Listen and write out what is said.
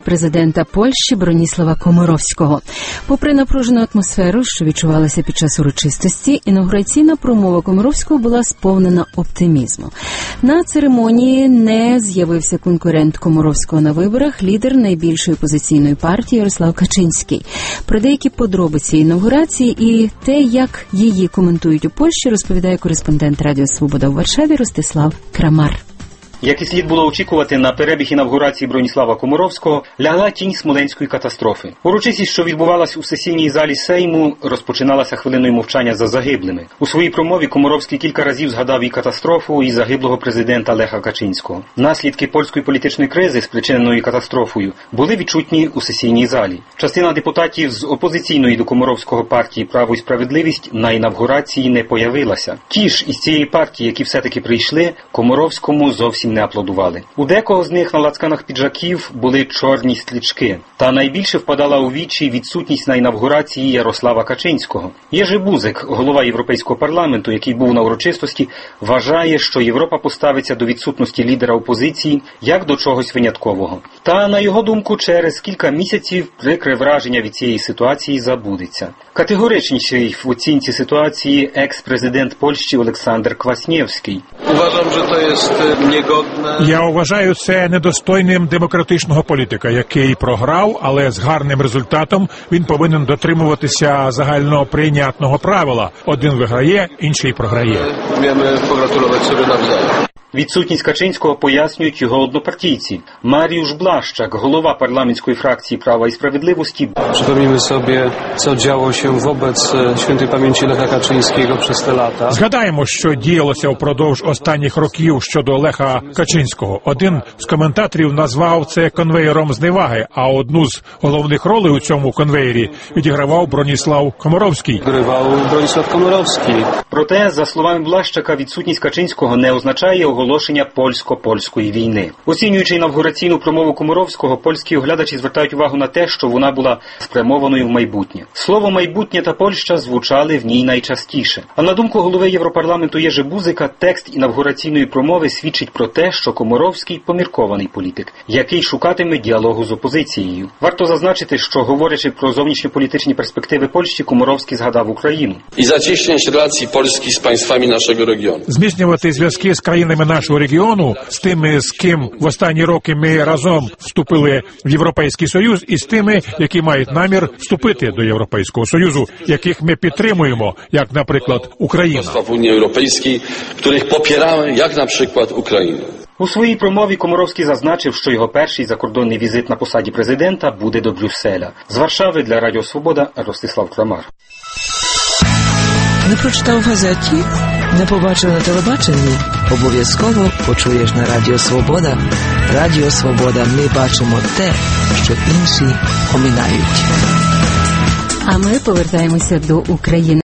президента Польщі Броніслава Комаровського. Попри напружену атмосферу, що відчувалася під час урочистості, інаугураційна промова Комаровського була сповнена оптимізму. На церемонії не з'явився конкурент Комаровського на виборах, лідер найбільшої опозиційної партії Ярослав Качинський. Про деякі подробиці інаугурації і те, як її коментують у Польщі, розповідає кореспондент Радіо Свобода у Варшаві Ростислав Крамар. Як і слід було очікувати, на перебіг інавгурації Броніслава Комаровського лягла тінь смоленської катастрофи. Урочистість, що відбувалась у сесійній залі Сейму, розпочиналася хвилиною мовчання за загиблими. У своїй промові Комаровський кілька разів згадав і катастрофу, і загиблого президента Леха Качинського. Наслідки польської політичної кризи, спричиненої катастрофою, були відчутні у сесійній залі. Частина депутатів з опозиційної до Комаровського партії «Право і справедливість» на інавгурації не появилася. Ті ж із цієї партії, які все-таки прийшли, Комаровському зовсім не аплодували. У декого з них на лацканах піджаків були чорні стрічки. Та найбільше впадала у вічі відсутність на інавгурації Ярослава Качинського. Єжи Бузик, голова Європейського парламенту, який був на урочистості, вважає, що Європа поставиться до відсутності лідера опозиції як до чогось виняткового. Та, на його думку, через кілька місяців прикре враження від цієї ситуації забудеться. Категоричніший в оцінці ситуації екс-президент Польщі Олександр Кваснєвський. Я вважаю це недостойним демократичного політика, який програв, але з гарним результатом він повинен дотримуватися загально прийнятного правила. Один виграє, інший програє. Відсутність Качинського пояснюють його однопартійці. Маріуsz Blaszczak, голова парламентської фракції «Права і справедливості». Przypomnijmy sobie, co działo się wobec świętej pamięci Lecha Kaczyńskiego przez te lata. Згадаємо, що діялося впродовж останніх років щодо Леха Качинського. Один з коментаторів назвав це конвеєром зневаги, а одну з головних ролей у цьому конвеєрі відігравав Броніслав Комаровський. Проте, за словами Блащака, відсутність Качинського не означає оголошення польсько-польської війни. Оцінюючи інавгураційну промову Комаровського, польські оглядачі звертають увагу на те, що вона була спрямованою в майбутнє. Слово «майбутнє» та «Польща» звучали в ній найчастіше. А на думку голови Європарламенту Єжи Бузика, текст інавгураційної промови свідчить про те, що Комаровський – поміркований політик, який шукатиме діалогу з опозицією. Варто зазначити, що, говорячи про зовнішньополітичні перспективи Польщі, Комаровський згадав Україну. І zacieśniać relacji Polski z państwami naszego regionu. Зміцнювати зв'язки з країнами нашого регіону, з тими, з ким в останні роки ми разом вступили в Європейський Союз, і з тими, які мають намір вступити до Європейського Союзу, яких ми підтримуємо, як, наприклад, Україна. В Унії Європейській, яких попieramy, як, наприклад, Україна. У своїй промові Комаровський зазначив, що його перший закордонний візит на посаді президента буде до Брюсселя. З Варшави для Радіо Свобода Ростислав Крамар. Не прочитав в газеті? Не побачив на телебаченні? Обов'язково почуєш на Радіо Свобода. Радіо Свобода. Ми бачимо те, що інші оминають. А ми повертаємося до України.